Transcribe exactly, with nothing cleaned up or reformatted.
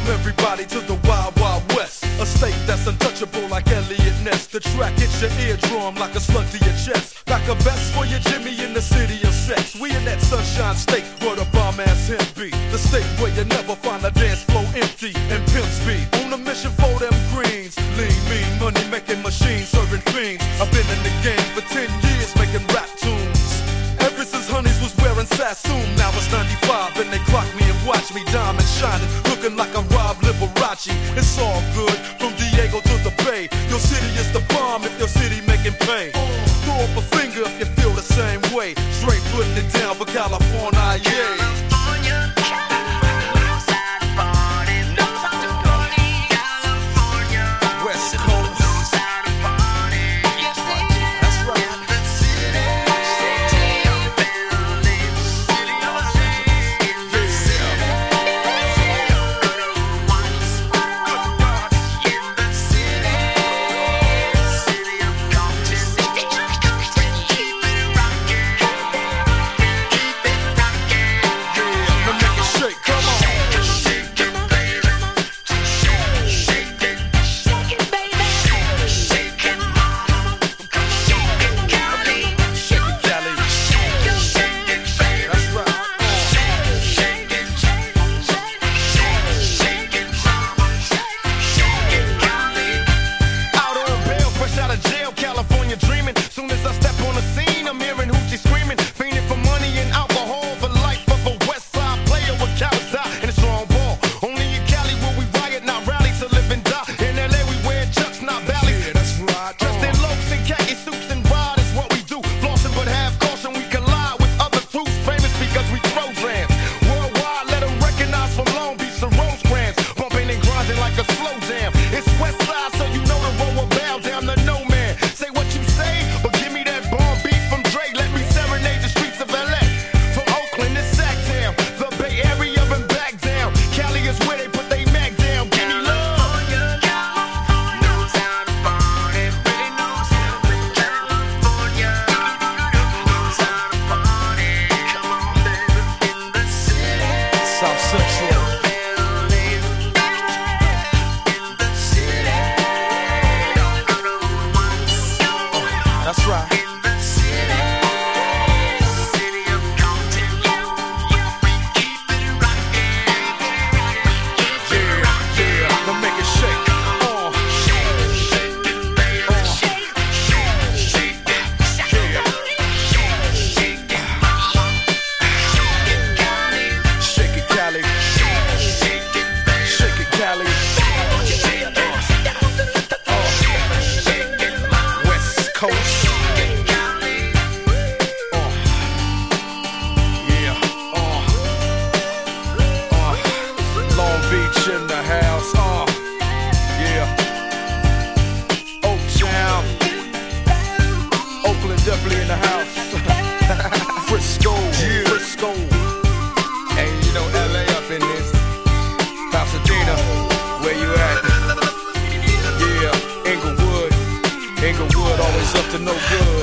everybody to the Wild Wild West. A state that's untouchable like Elliot Ness. The track hits your eardrum like a slug to your chest. Like a vest for your Jimmy in the city of sex. We in that sunshine state where the bomb ass him be. The state where you never find a dance floor empty and pimp speed. On a mission for them greens. Lean, mean, money making machines serving fiends. I've been in the game for ten years making rap tunes. Ever since Honeys was wearing Sassoon. Now it's ninety-five and they clock me and watch me diamond shining, looking like I'm Rob Liberace. It's all good from Diego to the Bay. Your city is the bomb if your city making pay. Throw up a finger if you feel the same way. Straight putting it down for California, yeah. Up to no good.